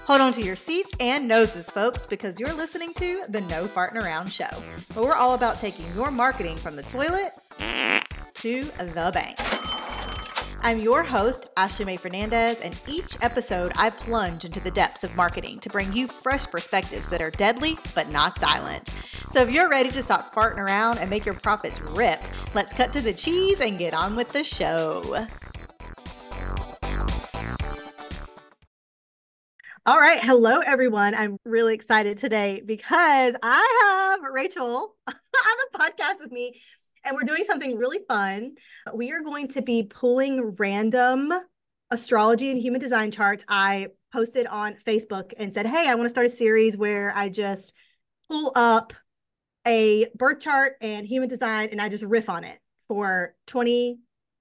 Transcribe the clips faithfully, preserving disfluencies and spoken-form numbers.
Hold on to your seats and noses, folks, because you're listening to the No Farting Around Show, where we're all about taking your marketing from the toilet to the bank. I'm your host, Ashley Mae Fernandez, and each episode I plunge into the depths of marketing to bring you fresh perspectives that are deadly but not silent. So if you're ready to stop farting around and make your profits rip, let's cut to the cheese and get on with the show. All right. Hello, everyone. I'm really excited today because I have Rachel on the podcast with me, and we're doing something really fun. We are going to be pulling random astrology and human design charts. I posted on Facebook and said, hey, I want to start a series where I just pull up a birth chart and human design, and I just riff on it for twenty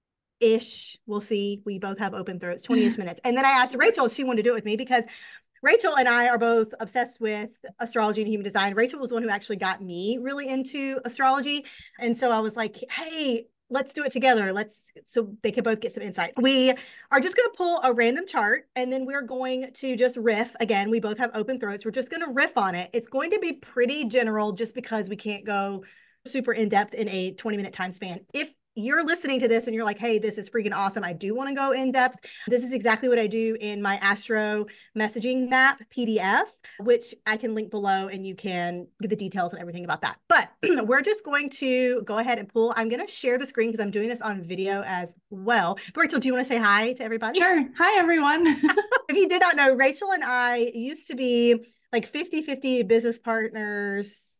ish. We'll see. We both have open throats, twenty ish minutes. And then I asked Rachel if she wanted to do it with me because Rachel and I are both obsessed with astrology and human design. Rachel was the one who actually got me really into astrology. And so I was like, hey, let's do it together. Let's, so they can both get some insight. We are just going to pull a random chart and then we're going to just riff. Again, we both have open throats. We're just going to riff on it. It's going to be pretty general just because we can't go super in depth in a twenty minute time span. If you're listening to this and you're like, hey, this is freaking awesome, I do want to go in depth, this is exactly what I do in my Astro messaging map P D F, which I can link below and you can get the details and everything about that. But we're just going to go ahead and pull. I'm going to share the screen because I'm doing this on video as well. But Rachel, do you want to say hi to everybody? Sure. Hi, everyone. If you did not know, Rachel and I used to be like fifty fifty business partners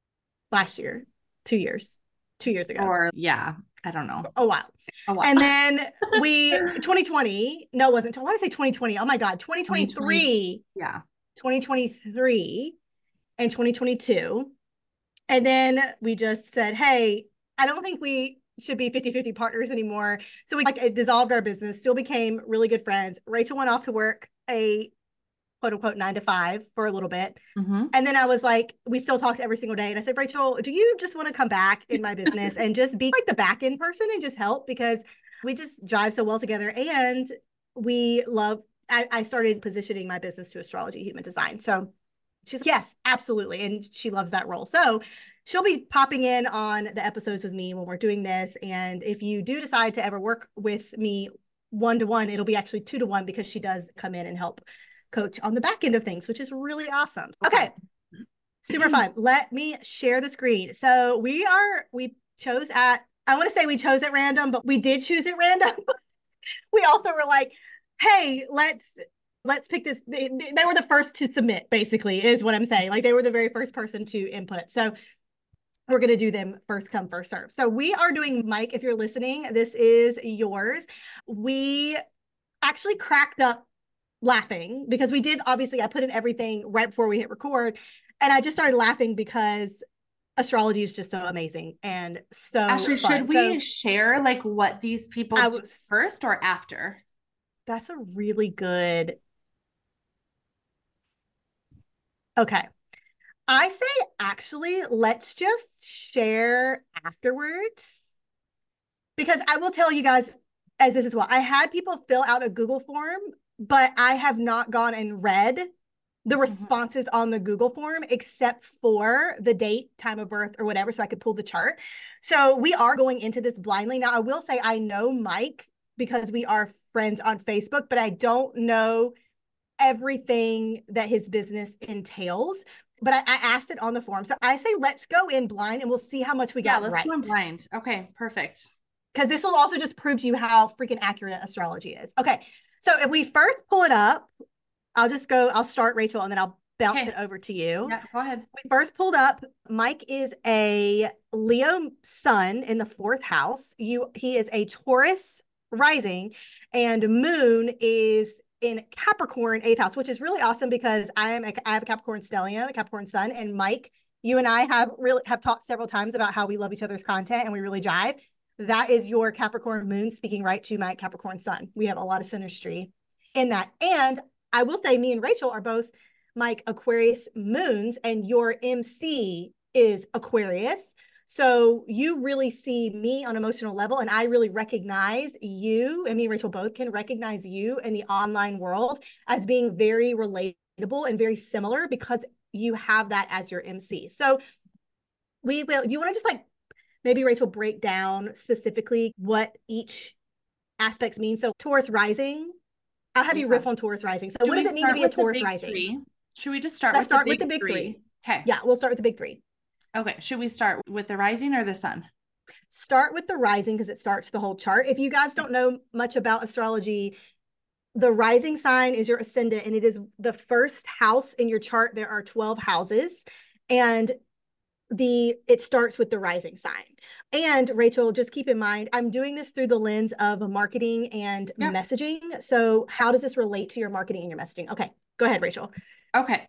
last year, two years, two years ago. Or yeah. I don't know. A while. A while. And then we, twenty twenty, no, it wasn't. Why did I say twenty twenty? Oh my God, twenty twenty-three. Yeah. twenty twenty-three and twenty twenty-two. And then we just said, hey, I don't think we should be fifty fifty partners anymore. So we like it dissolved our business, still became really good friends. Rachel went off to work a quote unquote nine to five for a little bit. Mm-hmm. And then I was like, we still talked every single day. And I said, Rachel, do you just want to come back in my business and just be like the back end person and just help? Because we just jive so well together. And we love, I, I started positioning my business to astrology, human design. So she's, yes, absolutely. And she loves that role. So she'll be popping in on the episodes with me when we're doing this. And if you do decide to ever work with me one-to-one, it'll be actually two-to-one because she does come in and help coach on the back end of things, which is really awesome. Okay. Super fun. Let me share the screen. So we are, we chose at, I want to say we chose at random, but we did choose at random. We also were like, hey, let's, let's pick this. They, they were the first to submit, basically, is what I'm saying. Like they were the very first person to input. So we're going to do them first come, first serve. So we are doing, Mike, if you're listening, this is yours. We actually cracked up laughing because we did, obviously I put in everything right before we hit record and I just started laughing because astrology is just so amazing and so Ashley, fun. should we so, share like what these people was, do first or after? That's a really good. Okay. I say actually let's just share afterwards because I will tell you guys as this as well. I had people fill out a Google form, but I have not gone and read the responses mm-hmm. on the Google form except for the date, time of birth, or whatever, so I could pull the chart. So we are going into this blindly. Now, I will say I know Mike because we are friends on Facebook, but I don't know everything that his business entails. But I, I asked it on the form. So I say let's go in blind and we'll see how much we yeah, got let's right. go in blind. Okay, perfect. Because this will also just prove to you how freaking accurate astrology is. Okay. So if we first pull it up, I'll just go, I'll start Rachel and then I'll bounce okay. it over to you. Yeah, go ahead. We first pulled up, Mike is a Leo sun in the fourth house. You, he is a Taurus rising and moon is in Capricorn eighth house, which is really awesome because I am, a, I have a Capricorn stellium, a Capricorn sun, and Mike, you and I have really have talked several times about how we love each other's content and we really jive. That is your Capricorn moon speaking right to my Capricorn sun. We have a lot of synergy in that. And I will say me and Rachel are both Mike Aquarius moons and your M C is Aquarius. So you really see me on emotional level, and I really recognize you, and me and Rachel both can recognize you in the online world as being very relatable and very similar because you have that as your M C. So we will, do you want to just like maybe Rachel break down specifically what each aspects mean? So Taurus rising, I'll have yeah. you riff on Taurus rising. So Should what does it mean to be a Taurus rising? Three? Should we just start Let's with start the with the big three? three? Okay. Yeah, we'll start with the big three. Okay. Should we start with the rising or the sun? Start with the rising because it starts the whole chart. If you guys don't know much about astrology, the rising sign is your ascendant, and it is the first house in your chart. There are twelve houses, and the it starts with the rising sign. And Rachel, just keep in mind, I'm doing this through the lens of marketing and yep. messaging. So how does this relate to your marketing and your messaging? Okay, go ahead, Rachel. Okay.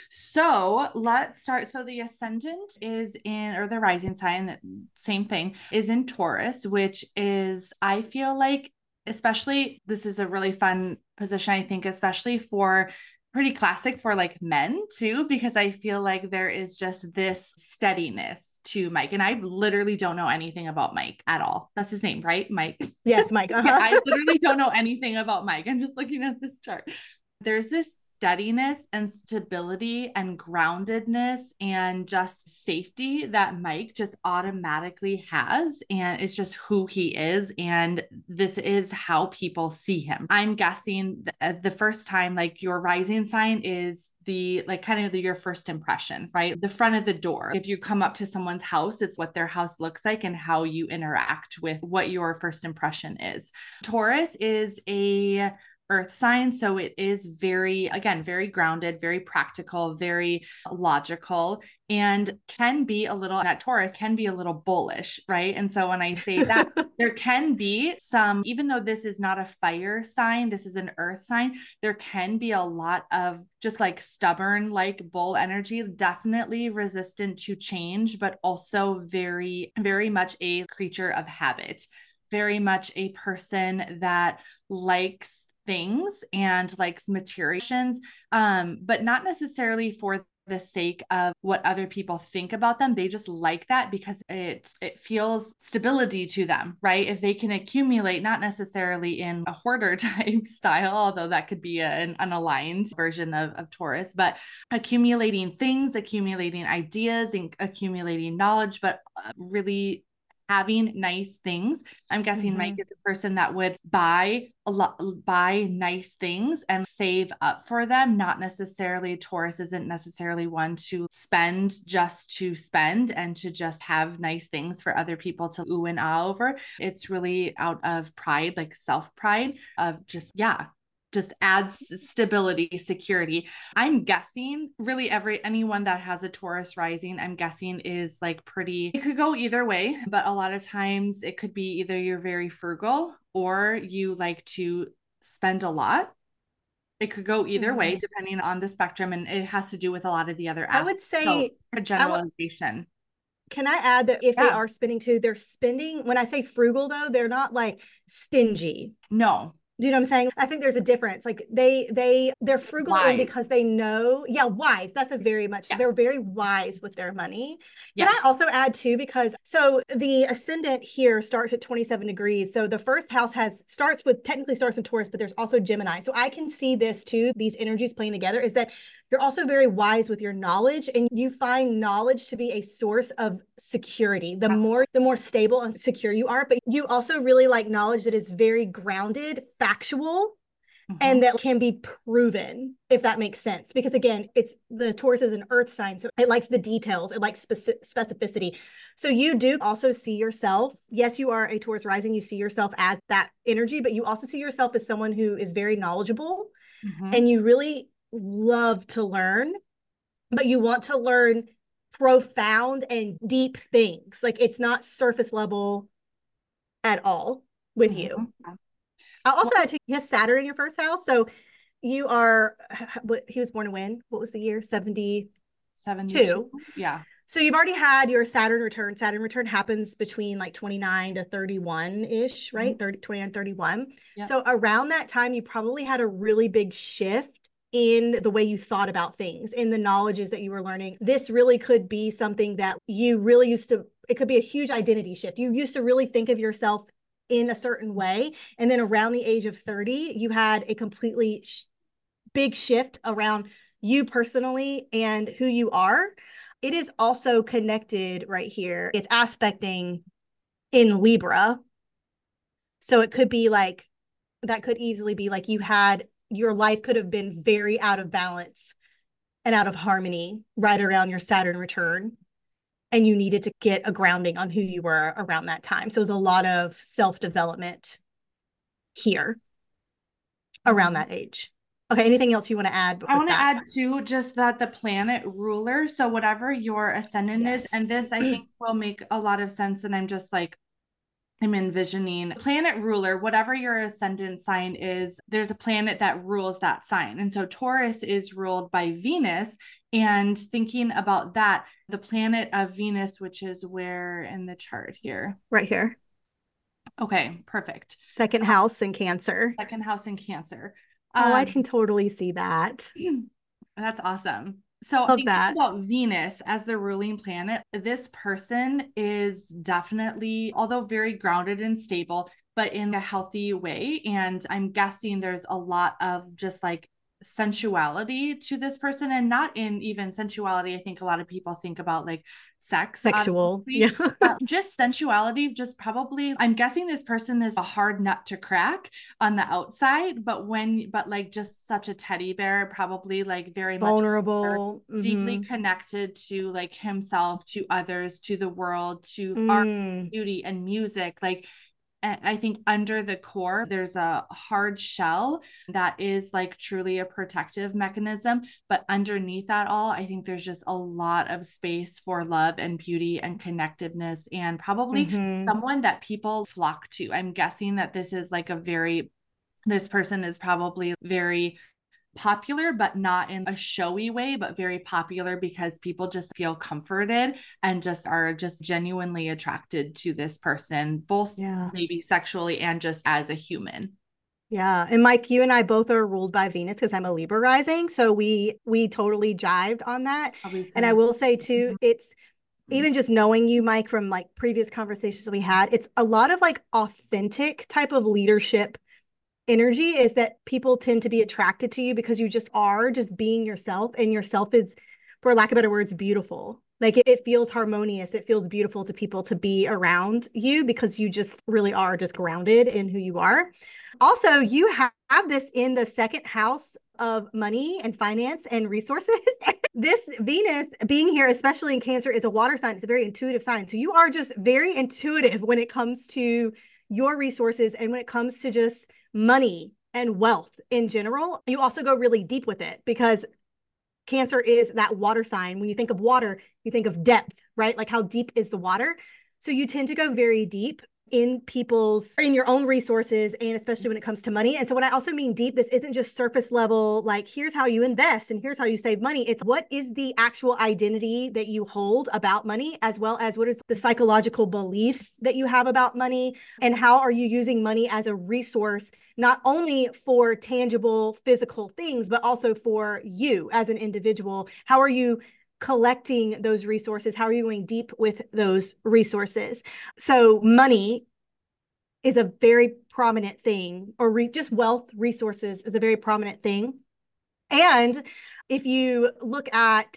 So let's start. So the ascendant is in, or the rising sign, same thing, is in Taurus, which is, I feel like, especially, this is a really fun position, I think, especially for pretty classic for like men too, because I feel like there is just this steadiness to Mike. And I literally don't know anything about Mike at all. That's his name, right? Mike. Yes, Mike. Uh-huh. Yeah, I literally don't know anything about Mike. I'm just looking at this chart. There's this steadiness and stability and groundedness and just safety that Mike just automatically has. And it's just who he is. And this is how people see him. I'm guessing th- the first time, like your rising sign is the like kind of the, your first impression, right? The front of the door. If you come up to someone's house, it's what their house looks like and how you interact with what your first impression is. Taurus is a earth sign. So it is very, again, very grounded, very practical, very logical, and can be a little, that Taurus can be a little bullish, right? And so when I say that, there can be some, even though this is not a fire sign, this is an earth sign, there can be a lot of just like stubborn, like bull energy, definitely resistant to change, but also very, very much a creature of habit, very much a person that likes things and likes materials, um, but not necessarily for the sake of what other people think about them. They just like that because it it feels stability to them, right? If they can accumulate, not necessarily in a hoarder type style, although that could be a, an unaligned version of, of Taurus, but accumulating things, accumulating ideas, and accumulating knowledge, but really having nice things. I'm guessing mm-hmm. Mike is a person that would buy a lot, buy nice things and save up for them. Not necessarily, Taurus isn't necessarily one to spend just to spend and to just have nice things for other people to ooh and ah over. It's really out of pride, like self-pride of just, yeah, just adds stability, security. I'm guessing really every, anyone that has a Taurus rising, I'm guessing is like pretty, it could go either way, but a lot of times it could be either you're very frugal or you like to spend a lot. It could go either mm-hmm. way, depending on the spectrum. And it has to do with a lot of the other aspects. I would say so, a generalization. Can I add that if yeah. they are spending too, they're spending, when I say frugal though, they're not like stingy. No. Do you know what I'm saying? I think there's a difference. Like they, they, they're frugal in because they know, yeah, wise. That's a very much, yeah. they're very wise with their money. Yes. Can I also add too, because so the ascendant here starts at twenty-seven degrees. So the first house has, starts with, technically starts with Taurus, but there's also Gemini. So I can see this too, these energies playing together is that you're also very wise with your knowledge, and you find knowledge to be a source of security. The more, the more stable and secure you are, but you also really like knowledge that is very grounded, factual, mm-hmm. and that can be proven, if that makes sense. Because again, it's the Taurus is an earth sign, so it likes the details, it likes speci- specificity. So you do also see yourself, yes, you are a Taurus rising, you see yourself as that energy, but you also see yourself as someone who is very knowledgeable, mm-hmm. and you really love to learn, but you want to learn profound and deep things. Like it's not surface level at all with mm-hmm. you. I'll also well, add to you have Saturn in your first house. So you are, he was born in when? What was the year? seventy-two. seventy-two. Yeah. So you've already had your Saturn return. Saturn return happens between like twenty-nine to thirty-one-ish, right? Mm-hmm. thirty, twenty-nine, thirty-one. Yep. So around that time, you probably had a really big shift in the way you thought about things, in the knowledges that you were learning. This really could be something that you really used to it could be a huge identity shift. You used to really think of yourself in a certain way. And then around the age of thirty, you had a completely sh- big shift around you personally and who you are. It is also connected right here. It's aspecting in Libra. So it could be like, that could easily be like you had, your life could have been very out of balance and out of harmony right around your Saturn return. And you needed to get a grounding on who you were around that time. So it was a lot of self-development here around that age. Okay, anything else you want to add I with want to that? add too, just that the planet ruler, so whatever your ascendant Yes. is, and this I think will make a lot of sense. And I'm just like, I'm envisioning planet ruler, whatever your ascendant sign is, there's a planet that rules that sign. And so Taurus is ruled by Venus. And thinking about that, the planet of Venus, which is where in the chart here? Right here. Okay, perfect. Second house in Cancer. Second house in Cancer. Oh, Um, I can totally see that. That's awesome. So Love thinking that. about Venus as the ruling planet, this person is definitely, although very grounded and stable, but in a healthy way. And I'm guessing there's a lot of just like sensuality to this person, and not in even sensuality. I think a lot of people think about like sex, Sexual. obviously, Yeah. but just sensuality, just probably, I'm guessing this person is a hard nut to crack on the outside, but when, but like just such a teddy bear, probably like very much Vulnerable. deeply Mm-hmm. connected to like himself, to others, to the world, to art, Mm. beauty, and music. Like, I think under the core, there's a hard shell that is like truly a protective mechanism. But underneath that all, I think there's just a lot of space for love and beauty and connectedness, and probably Mm-hmm. someone that people flock to. I'm guessing that this is like a very, this person is probably very popular, but not in a showy way, but very popular because people just feel comforted and just are just genuinely attracted to this person, both Yeah. maybe sexually and just as a human. Yeah. And Mike, you and I both are ruled by Venus because I'm a Libra rising. So we we totally jived on that. And I will say too, it's even just knowing you, Mike, from like previous conversations we had, it's a lot of like authentic type of leadership energy, is that people tend to be attracted to you because you just are just being yourself, and yourself is, for lack of better words, beautiful. Like it, it feels harmonious. It feels beautiful to people to be around you because you just really are just grounded in who you are. Also, you have this in the second house of money and finance and resources. This Venus being here, especially in Cancer, is a water sign. It's a very intuitive sign. So you are just very intuitive when it comes to your resources and when it comes to just money and wealth in general. You also go really deep with it because Cancer is that water sign. When you think of water, you think of depth, right? Like how deep is the water? So you tend to go very deep in people's, in your own resources, and especially when it comes to money. And so when I also mean deep, this isn't just surface level, like here's how you invest and here's how you save money. It's what is the actual identity that you hold about money, as well as what is the psychological beliefs that you have about money, and how are you using money as a resource, not only for tangible physical things, but also for you as an individual. How are you collecting those resources? How are you going deep with those resources? So money is a very prominent thing, or re- just wealth resources is a very prominent thing. And if you look at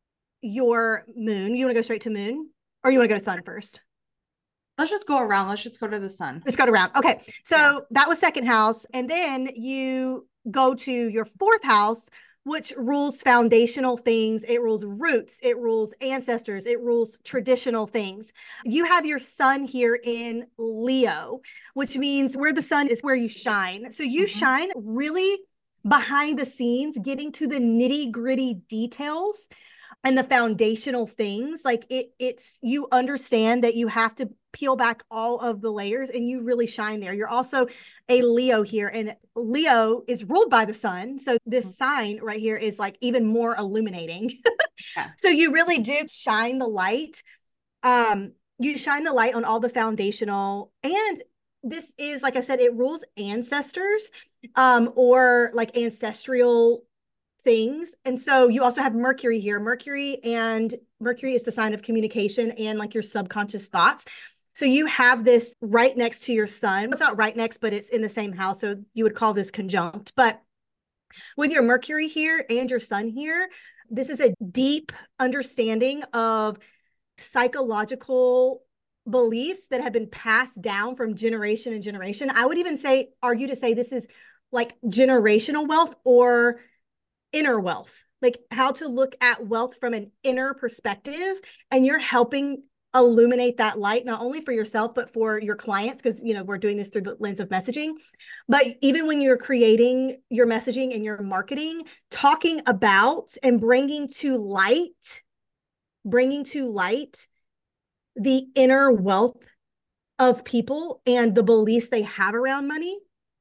your moon, you want to go straight to moon, or you want to go to sun first? Let's just go around. Let's just go to the sun. Let's go around. Okay. So yeah. That was second house. And then you go to your fourth house, which rules foundational things. It rules roots. It rules ancestors. It rules traditional things. You have your sun here in Leo, which means where the sun is where you shine. So you mm-hmm. shine really behind the scenes, getting to the nitty gritty details and the foundational things. Like it, it's, you understand that you have to peel back all of the layers, and you really shine there. You're also a Leo here, and Leo is ruled by the sun. So this mm-hmm. sign right here is like even more illuminating. Yeah. So you really do shine the light. Um, you shine the light on all the foundational, and this is, like I said, it rules ancestors, um, or like ancestral things. And so you also have Mercury here. Mercury and Mercury is the sign of communication and like your subconscious thoughts. So you have this right next to your sun. It's not right next, but it's in the same house. So you would call this conjunct. But with your Mercury here and your sun here, this is a deep understanding of psychological beliefs that have been passed down from generation and generation. I would even say, argue to say this is like generational wealth or inner wealth, like how to look at wealth from an inner perspective. And you're helping illuminate that light, not only for yourself, but for your clients. Cause you know, we're doing this through the lens of messaging, but even when you're creating your messaging and your marketing, talking about and bringing to light, bringing to light the inner wealth of people and the beliefs they have around money,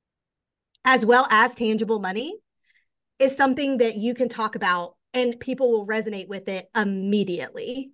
as well as tangible money, is something that you can talk about and people will resonate with it immediately.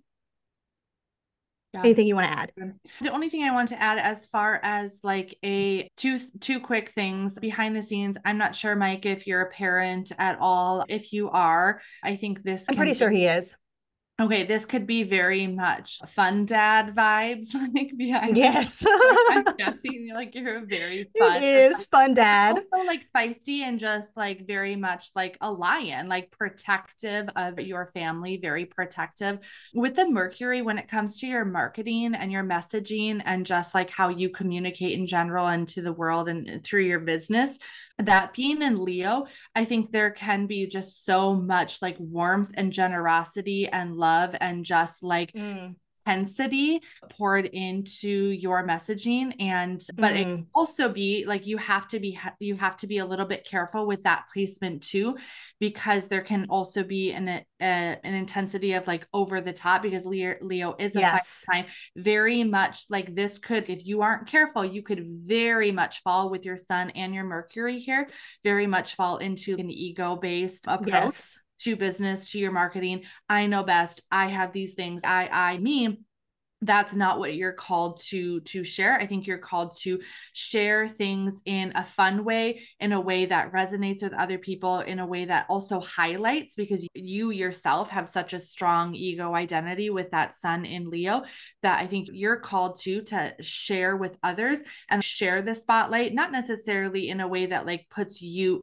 Yeah. Anything you want to add? The only thing I want to add as far as like a two two quick things behind the scenes. I'm not sure, Mike, if you're a parent at all. If you are, I think this I'm pretty sure he is. Okay, this could be very much fun dad vibes, like behind. Yes. I'm guessing like you're a very fun. It is fun dad. Also like feisty and just like very much like a lion, like protective of your family, very protective. With the Mercury, when it comes to your marketing and your messaging and just like how you communicate in general and to the world and through your business, that being in Leo, I think there can be just so much like warmth and generosity and love and just like mm. intensity poured into your messaging. And but mm. it can also be like you have to be you have to be a little bit careful with that placement too, because there can also be an a, an intensity of like over the top, because Leo Leo is a yes. sign, very much like this could, if you aren't careful, you could very much fall with your sun and your Mercury here, very much fall into an ego based approach. Yes. To business, to your marketing. I know best. I have these things. I, I, me. That's not what you're called to, to share. I think you're called to share things in a fun way, in a way that resonates with other people, in a way that also highlights, because you yourself have such a strong ego identity with that sun in Leo, that I think you're called to, to share with others and share the spotlight, not necessarily in a way that like puts you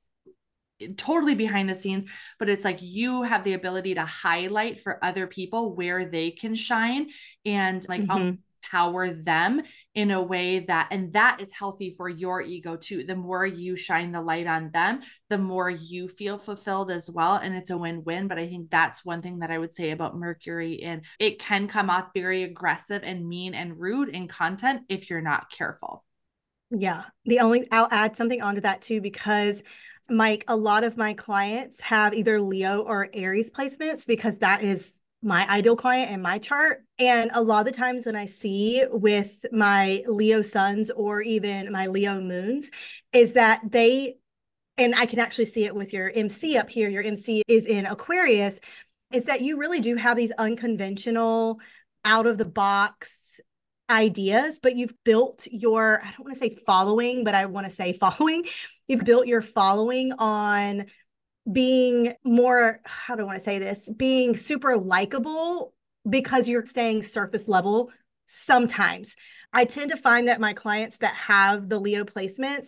totally behind the scenes, but it's like you have the ability to highlight for other people where they can shine and like mm-hmm. empower them in a way that, and that is healthy for your ego too. The more you shine the light on them, the more you feel fulfilled as well. And it's a win-win. But I think that's one thing that I would say about Mercury, and it can come off very aggressive and mean and rude in content if you're not careful. Yeah. The only, I'll add something onto that too, because Mike, a lot of my clients have either Leo or Aries placements, because that is my ideal client in my chart. And a lot of the times when I see with my Leo suns or even my Leo moons is that they, and I can actually see it with your M C up here, your M C is in Aquarius, is that you really do have these unconventional, out of the box ideas, but you've built your, I don't want to say following, but I want to say following. You've built your following on being more, how do I want to say this? Being super likable, because you're staying surface level sometimes. I tend to find that my clients that have the Leo placements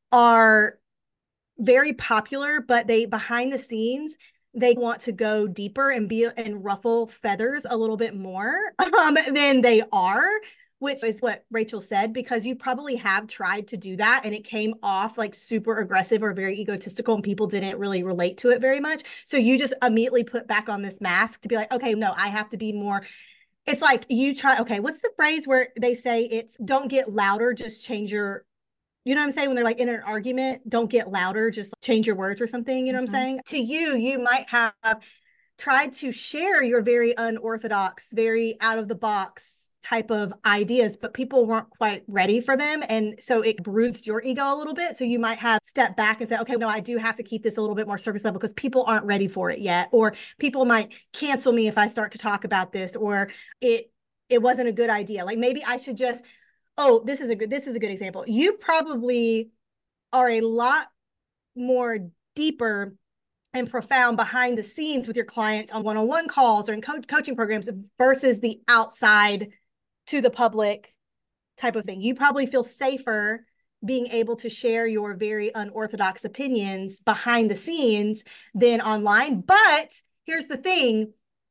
are very popular, but they behind the scenes, they want to go deeper and be and ruffle feathers a little bit more um, than they are, which is what Rachel said, because you probably have tried to do that and it came off like super aggressive or very egotistical and people didn't really relate to it very much. So you just immediately put back on this mask to be like, okay, no, I have to be more. It's like you try, okay, what's the phrase where they say it's don't get louder, just change your, you know what I'm saying? When they're like in an argument, don't get louder, just change your words or something, you know mm-hmm. what I'm saying? To you, you might have tried to share your very unorthodox, very out of the box type of ideas, but people weren't quite ready for them. And so it bruised your ego a little bit. So you might have stepped back and said, okay, no, I do have to keep this a little bit more surface level because people aren't ready for it yet. Or people might cancel me if I start to talk about this, or it, it wasn't a good idea. Like maybe I should just, oh, this is a good, this is a good example. You probably are a lot more deeper and profound behind the scenes with your clients on one-on-one calls or in co- coaching programs versus the outside to the public type of thing. You probably feel safer being able to share your very unorthodox opinions behind the scenes than online. But here's the thing,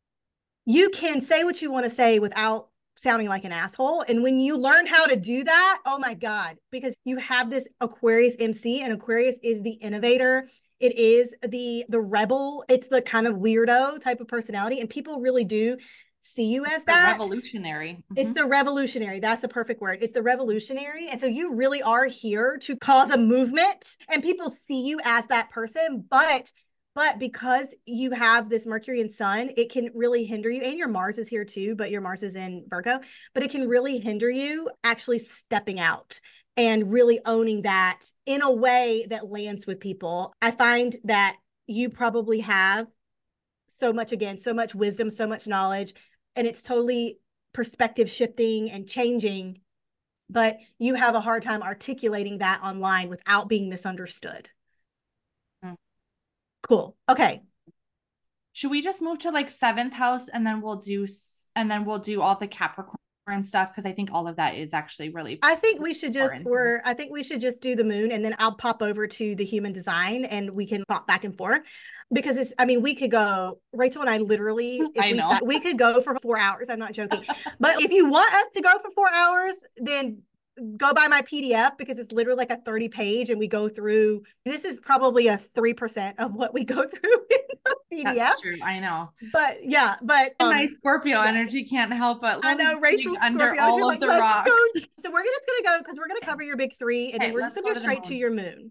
you can say what you want to say without sounding like an asshole. And when you learn how to do that, oh my God, because you have this Aquarius M C, and Aquarius is the innovator. It is the the rebel. It's the kind of weirdo type of personality. And people really do see you as that. Revolutionary. Mm-hmm. It's the revolutionary. That's a perfect word. It's the revolutionary. And so you really are here to cause a movement, and people see you as that person. But but because you have this Mercury and Sun, it can really hinder you. And your Mars is here too, but your Mars is in Virgo. But it can really hinder you actually stepping out and really owning that in a way that lands with people. I find that you probably have so much, again, so much wisdom, so much knowledge, and it's totally perspective shifting and changing, but you have a hard time articulating that online without being misunderstood. Mm. Cool. Okay. Should we just move to like seventh house, and then we'll do, and then we'll do all the Capricorn and stuff? Because I think all of that is actually really, I think we should just, we're, I think we should just do the moon, and then I'll pop over to the human design and we can pop back and forth. Because it's, I mean, we could go, Rachel and I literally, if I we know. sat, we could go for four hours. I'm not joking. But if you want us to go for four hours, then go buy my P D F, because it's literally like a thirty page, and we go through, this is probably a three percent of what we go through in the P D F. That's true. I know. But yeah, but um, my Scorpio yeah. energy can't help but I know Rachel's under Scorpio all of like, the rocks. Go. So we're just gonna go, because we're gonna cover your big three, and okay, then we're just gonna go, go straight to your moon.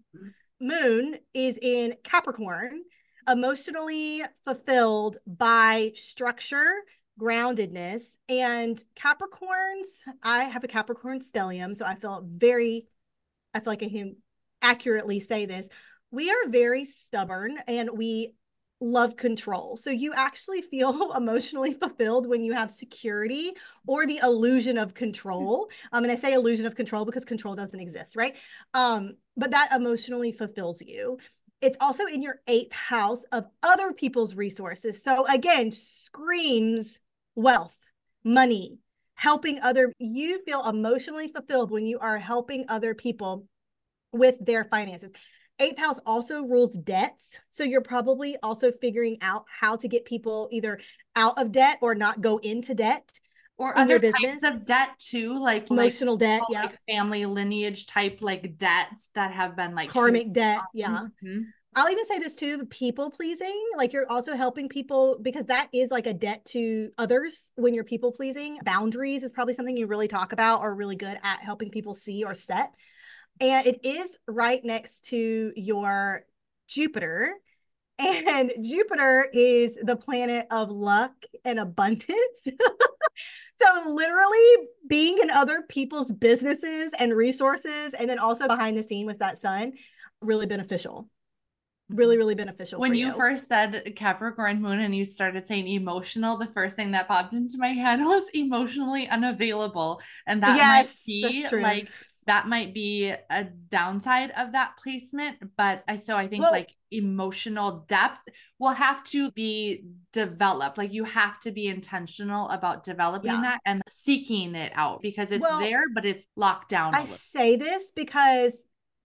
Moon is in Capricorn, emotionally fulfilled by structure, groundedness, and Capricorns. I have a Capricorn stellium, so I feel very, I feel like I can accurately say this. We are very stubborn, and we love control. So you actually feel emotionally fulfilled when you have security or the illusion of control. Um, and I say illusion of control because control doesn't exist, right? Um, but that emotionally fulfills you. It's also in your eighth house of other people's resources. So again, screams wealth, money, helping other. You feel emotionally fulfilled when you are helping other people with their finances. Eighth house also rules debts. So you're probably also figuring out how to get people either out of debt or not go into debt. Or in other types of debt too, like emotional like, debt, yeah, like family lineage type like debts that have been like karmic debt, awesome. Yeah. Mm-hmm. I'll even say this too, people pleasing, like you're also helping people, because that is like a debt to others when you're people pleasing. Boundaries is probably something you really talk about or really good at helping people see or set. And it is right next to your Jupiter. And Jupiter is the planet of luck and abundance. So literally being in other people's businesses and resources, and then also behind the scene with that sun, really beneficial. Really, really beneficial. When for you, you first said Capricorn moon and you started saying emotional, the first thing that popped into my head was emotionally unavailable. And that yes, might be like, that might be a downside of that placement. But I, so I think well, like emotional depth will have to be developed. Like you have to be intentional about developing yeah. that and seeking it out, because it's well, there, but it's locked down. I say this because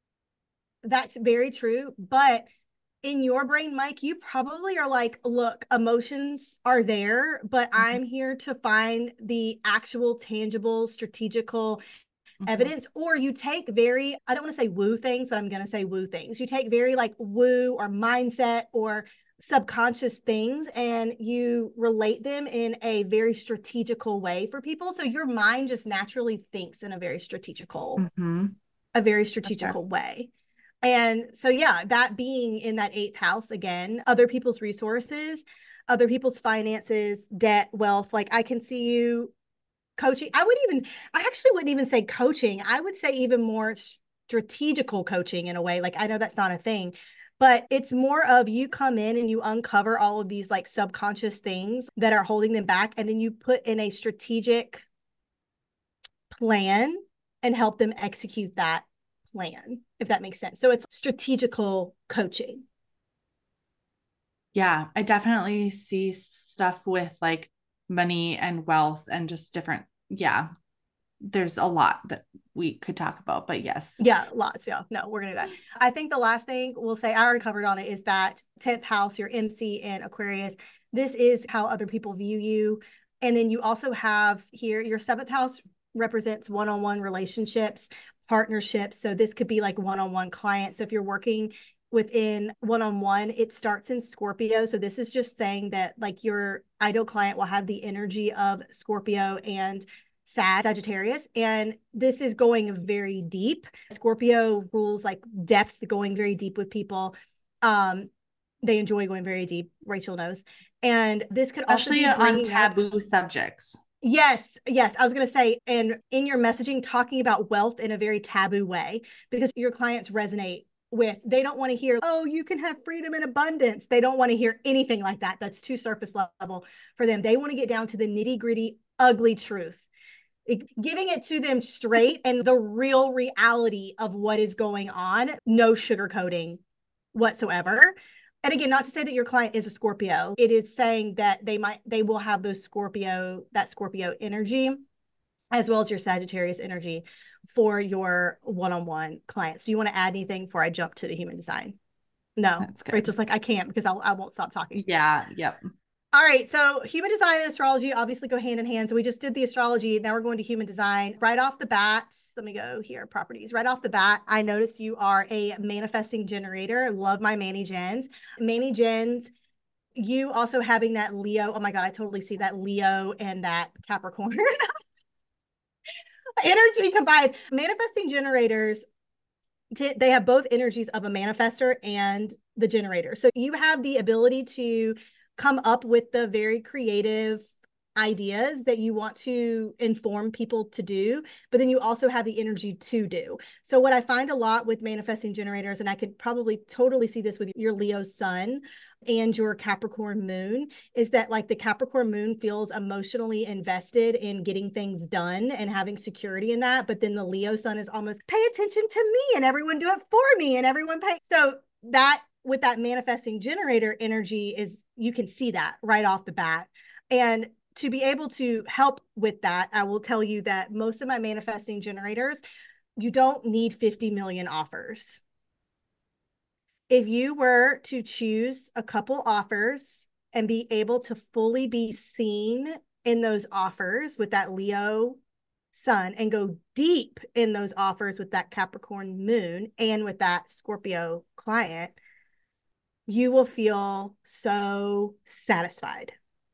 that's very true, but in your brain, Mike, you probably are like, look, emotions are there, but mm-hmm. I'm here to find the actual tangible strategical mm-hmm. evidence. Or you take very, I don't want to say woo things, but I'm going to say woo things. You take very like woo or mindset or subconscious things, and you relate them in a very strategical way for people. So your mind just naturally thinks in a very strategical, mm-hmm. a very strategical okay. way. And so, yeah, that being in that eighth house, again, other people's resources, other people's finances, debt, wealth, like I can see you coaching. I would even, I actually wouldn't even say coaching. I would say even more strategical coaching in a way. Like, I know that's not a thing, but it's more of you come in and you uncover all of these like subconscious things that are holding them back. And then you put in a strategic plan and help them execute that plan, if that makes sense. So it's strategical coaching. Yeah, I definitely see stuff with like money and wealth and just different. Yeah, there's a lot that we could talk about, but yes. Yeah, lots. Yeah, no, we're gonna do that. I think the last thing we'll say, I already covered on it, is that tenth house, your M C in Aquarius. This is how other people view you. And then you also have here your seventh house represents one-on-one relationships, partnerships. So this could be like one-on-one clients. So if you're working within one-on-one, it starts in Scorpio. So this is just saying that like your ideal client will have the energy of Scorpio and Sagittarius, and this is going very deep. Scorpio rules like depth, going very deep with people. Um, they enjoy going very deep. Rachel knows, and this could also Especially be on bringing up. taboo subjects. Yes, yes. I was going to say, and in your messaging, talking about wealth in a very taboo way, because your clients resonate with, they don't want to hear, oh, you can have freedom and abundance. They don't want to hear anything like that. That's too surface level for them. They want to get down to the nitty gritty, ugly truth. It, giving it to them straight and the real reality of what is going on, no sugarcoating whatsoever. And again, not to say that your client is a Scorpio. It is saying that they might, they will have those Scorpio, that Scorpio energy, as well as your Sagittarius energy for your one-on-one clients. Do you want to add anything before I jump to the human design? No. That's good. Rachel's like, I can't because I'll, I won't stop talking. Yeah. Yep. All right, so human design and astrology obviously go hand in hand. So we just did the astrology. Now we're going to human design. Right off the bat, let me go here, properties. Right off the bat, I noticed you are a manifesting generator. Love my Manny Gens. Manny Gens, you also having that Leo. Oh my God, I totally see that Leo and that Capricorn energy combined. Manifesting generators, they have both energies of a manifester and the generator. So you have the ability to come up with the very creative ideas that you want to inform people to do, but then you also have the energy to do. So what I find a lot with manifesting generators, and I could probably totally see this with your Leo sun and your Capricorn moon, is that like the Capricorn moon feels emotionally invested in getting things done and having security in that. But then the Leo sun is almost pay attention to me and everyone do it for me and everyone pay. So that with that manifesting generator energy is, you can see that right off the bat. And to be able to help with that, I will tell you that most of my manifesting generators, you don't need fifty million offers. If you were to choose a couple offers and be able to fully be seen in those offers with that Leo sun and go deep in those offers with that Capricorn moon and with that Scorpio client, you will feel so satisfied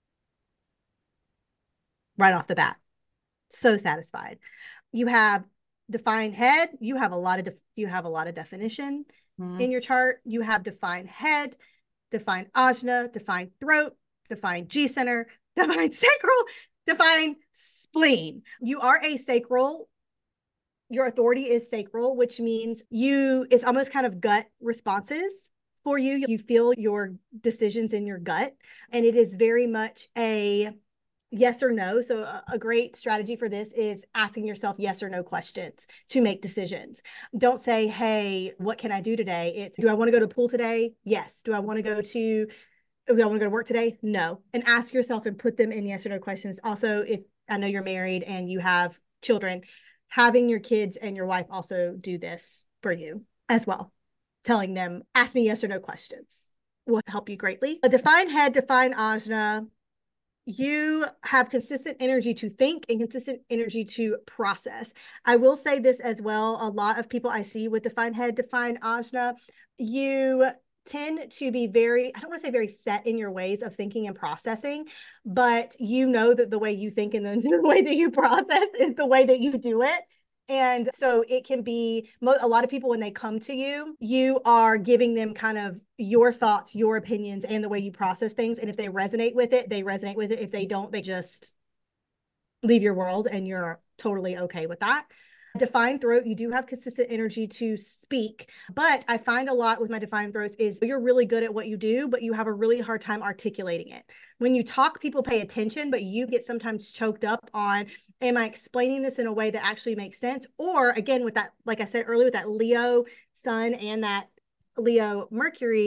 right off the bat. So satisfied. You have defined head. You have a lot of, you have a lot of definition mm-hmm. in your chart. You have defined head, defined ajna, defined throat, defined G center, defined sacral, defined spleen. You are a sacral. Your authority is sacral, which means you, it's almost kind of gut responses for you. You feel your decisions in your gut, and it is very much a yes or no. So a great strategy for this is asking yourself yes or no questions to make decisions. Don't say, hey, what can I do today? It's, do I want to go to the pool today? Yes. Do I want to go to, do I want to go to work today? No. And ask yourself and put them in yes or no questions. Also, if I know you're married and you have children, having your kids and your wife also do this for you as well. Telling them, ask me yes or no questions will help you greatly. A defined head, defined ajna. You have consistent energy to think and consistent energy to process. I will say this as well. A lot of people I see with defined head, defined ajna, you tend to be very, I don't want to say very set in your ways of thinking and processing, but you know that the way you think and the way that you process is the way that you do it. And so it can be a lot of people when they come to you, you are giving them kind of your thoughts, your opinions, and the way you process things. And if they resonate with it, they resonate with it. If they don't, they just leave your world and you're totally okay with that. Defined throat, you do have consistent energy to speak, but I find a lot with my defined throats is you're really good at what you do, but you have a really hard time articulating it. When you talk, people pay attention, but you get sometimes choked up on, am I explaining this in a way that actually makes sense? Or again, with that, like I said earlier, with that Leo sun and that Leo Mercury,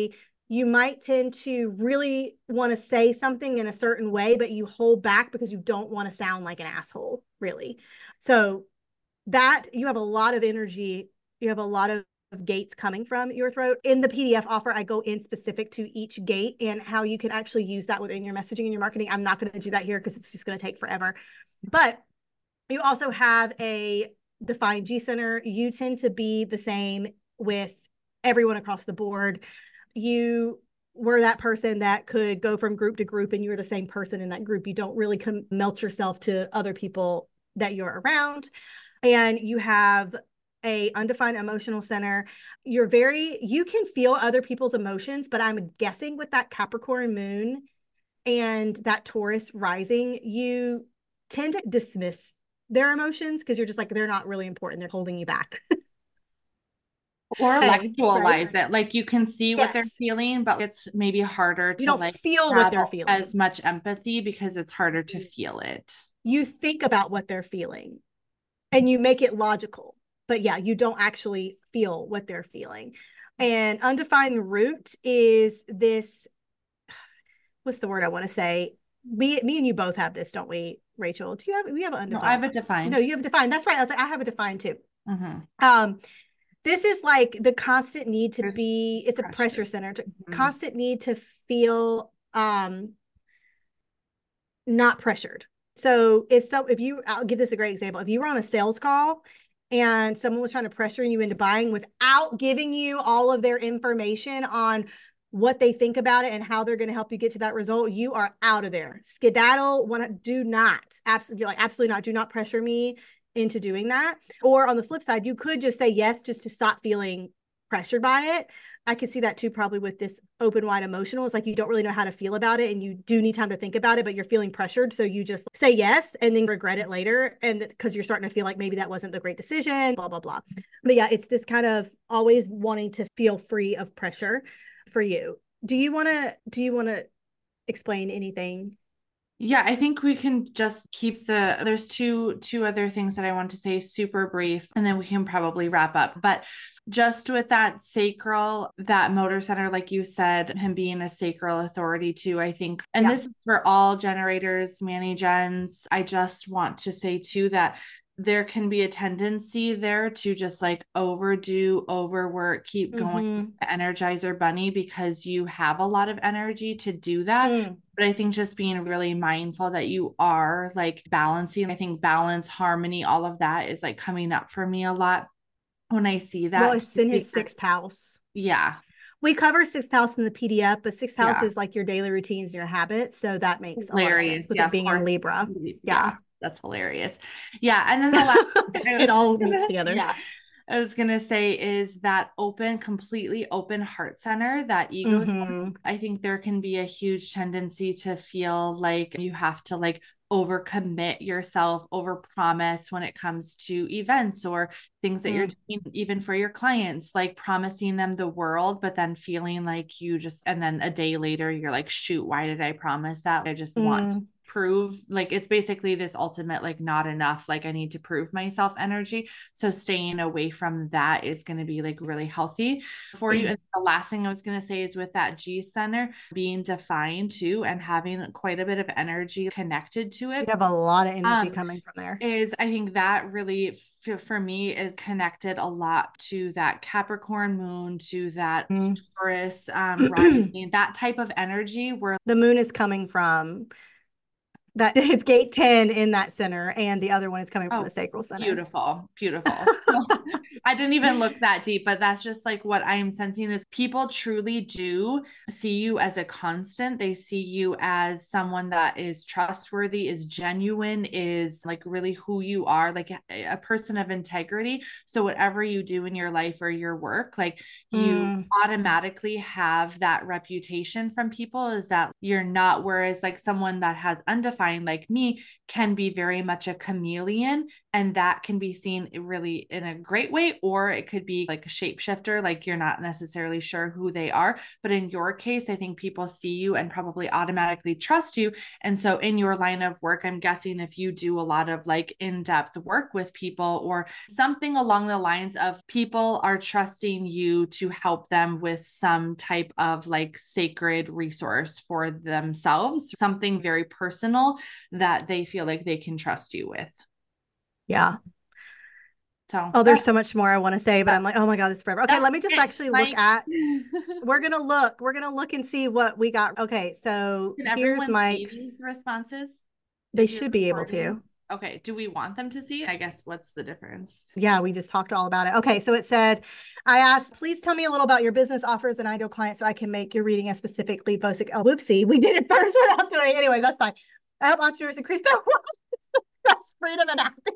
you might tend to really want to say something in a certain way, but you hold back because you don't want to sound like an asshole, really. So that you have a lot of energy, you have a lot of gates coming from your throat. In the P D F offer, I go in specific to each gate and how you can actually use that within your messaging and your marketing. I'm not going to do that here because it's just going to take forever. But you also have a defined G center. You tend to be the same with everyone across the board. You were that person that could go from group to group and you're the same person in that group. You don't really com- melt yourself to other people that you're around. And you have a undefined emotional center. You're very, you can feel other people's emotions, but I'm guessing with that Capricorn moon and that Taurus rising, you tend to dismiss their emotions because you're just like, they're not really important. They're holding you back. Or Hey, intellectualize right? it. Like you can see what they're Yes. feeling, but it's maybe harder You to don't like feel what have they're feeling. as much empathy because it's harder to feel it. You think about what they're feeling and you make it logical. But yeah, you don't actually feel what they're feeling. And undefined root is this, what's the word I want to say? Me, me and you both have this, don't we, Rachel? Do you have, we have an No, I undefined? have it defined. No, you have defined. That's right. I was like, I have a defined too. Mm-hmm. Um, this is like the constant need to There's be, it's pressure. a pressure center, to, Mm-hmm. constant need to feel um, not pressured. So if so, if you, I'll give this a great example. If you were on a sales call and someone was trying to pressure you into buying without giving you all of their information on what they think about it and how they're going to help you get to that result, you are out of there. Skedaddle, want do not, absolutely, like absolutely not, do not pressure me into doing that. Or on the flip side, you could just say yes just to stop feeling pressured by it. I could see that too, probably with this open wide emotional. It's like you don't really know how to feel about it and you do need time to think about it, but you're feeling pressured. So you just say yes and then regret it later. And because you're starting to feel like maybe that wasn't the great decision, blah, blah, blah. But yeah, it's this kind of always wanting to feel free of pressure for you. Do you want to, do you want to explain anything? Yeah, I think we can just keep the there's two two other things that I want to say super brief and then we can probably wrap up. But just with that sacral, that motor center, like you said, him being a sacral authority too, I think, and Yeah. this is for all generators, Manny Gens. I just want to say too that there can be a tendency there to just like overdo, overwork, keep going, Mm-hmm. Energizer Bunny, because you have a lot of energy to do that. Mm. But I think just being really mindful that you are like balancing, I think balance, harmony, all of that is like coming up for me a lot when I see that. Well, it's in his because, sixth house. Yeah. We cover sixth house in the P D F, but sixth house Yeah. is like your daily routines and your habits. So that makes Hilarious. a lot of sense with Yeah, it being in Libra. Yeah. Yeah. That's hilarious. Yeah. And then the last it all meets together. Yeah. I was going to say is that open, completely open heart center, that ego. Mm-hmm. I think there can be a huge tendency to feel like you have to like overcommit yourself, overpromise when it comes to events or things that mm. you're doing, even for your clients, like promising them the world, but then feeling like you just, and then a day later, you're like, shoot, why did I promise that? I just mm. want to prove, like, it's basically this ultimate, like, not enough, like I need to prove myself energy. So staying away from that is going to be like really healthy for you. And the last thing I was going to say is with that G center being defined too, and having quite a bit of energy connected to it. You have a lot of energy um, coming from there. Is I think that really f- for me is connected a lot to that Capricorn moon, to that mm. Taurus um, rising, that type of energy where the moon is coming from. That it's gate ten in that center, and the other one is coming from oh, the sacral center. Beautiful, beautiful. I didn't even look that deep, but that's just like what I'm sensing is people truly do see you as a constant. They see you as someone that is trustworthy, is genuine, is like really who you are, like a, a person of integrity. So whatever you do in your life or your work, like you mm. automatically have that reputation from people is that you're not, whereas like someone that has undefined find, like me, can be very much a chameleon. And that can be seen really in a great way, or it could be like a shapeshifter, like you're not necessarily sure who they are. But in your case, I think people see you and probably automatically trust you. And so in your line of work, I'm guessing if you do a lot of like in-depth work with people or something along the lines of people are trusting you to help them with some type of like sacred resource for themselves, something very personal that they feel like they can trust you with. Yeah. So, oh, there's so much more I want to say, but I'm like, oh my God, this is forever. Okay, let me just it, actually Mike. look at, we're going to look, we're going to look and see what we got. Okay. So Can here's Mike's these responses. They should be able to. Okay. Do we want them to see? I guess what's the difference? Yeah, we just talked all about it. Okay. So it said, I asked, please tell me a little about your business offers and ideal client so I can make your reading as specifically focused. Oh, whoopsie. We did it first without doing it. Anyway, that's fine. I help entrepreneurs increase their success, freedom, and happiness.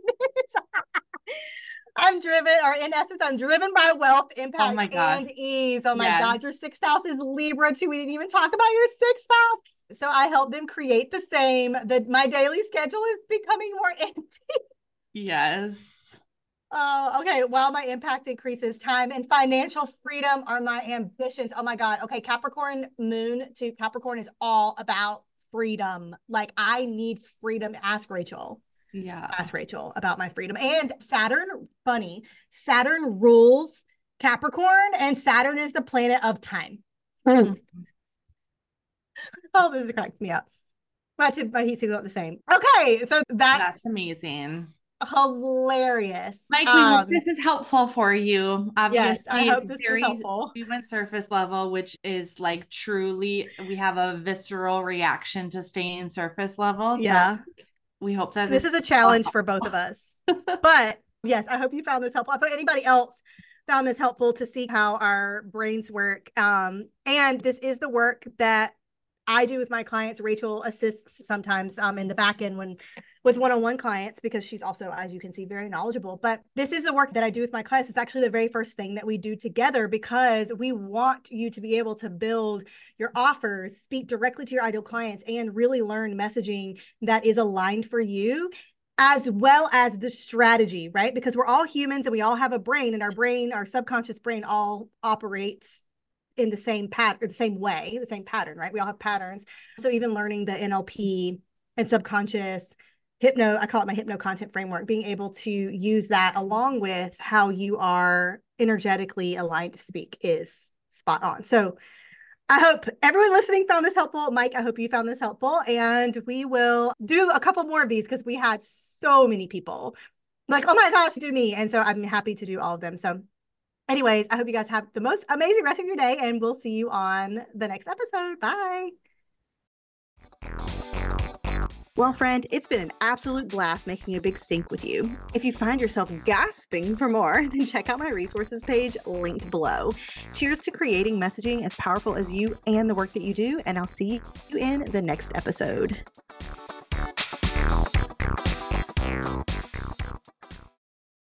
I'm driven, or in essence, I'm driven by wealth, impact, oh and ease. Oh my yes. God, your sixth house is Libra too. We didn't even talk about your sixth house. So I help them create the same. That my daily schedule is becoming more empty. Yes. Oh, okay. While my impact increases, time and financial freedom are my ambitions. Oh my God. Okay. Capricorn moon to Capricorn is all about freedom. Like I need freedom. Ask Rachel. Yeah. Ask Rachel about my freedom. And Saturn, funny, Saturn rules Capricorn and Saturn is the planet of time. Mm. Oh, this cracks me up. My, my heat signal the same. Okay. So that's, that's amazing. Hilarious. Mike, we um, hope this is helpful for you. Obviously, yes, I hope this very, was helpful. We went surface level, which is like truly, we have a visceral reaction to staying surface level. Yeah. So we hope that this is a challenge helpful. for both of us. But yes, I hope you found this helpful. I hope anybody else found this helpful to see how our brains work. Um, and this is the work that I do with my clients. Rachel assists sometimes um, in the back end when with one-on-one clients, because she's also, as you can see, very knowledgeable. But this is the work that I do with my clients. It's actually the very first thing that we do together, because we want you to be able to build your offers, speak directly to your ideal clients, and really learn messaging that is aligned for you, as well as the strategy, right? Because we're all humans and we all have a brain, and our brain, our subconscious brain all operates in the same pattern, the same way, the same pattern, right? We all have patterns. So even learning the N L P and subconscious hypno, I call it my hypno content framework, being able to use that along with how you are energetically aligned to speak is spot on. So I hope everyone listening found this helpful. Mike, I hope you found this helpful. And we will do a couple more of these because we had so many people like, oh my gosh, do me. And so I'm happy to do all of them. So anyways, I hope you guys have the most amazing rest of your day, and we'll see you on the next episode. Bye. Well, friend, it's been an absolute blast making a big sync with you. If you find yourself gasping for more, then check out my resources page linked below. Cheers to creating messaging as powerful as you and the work that you do, and I'll see you in the next episode.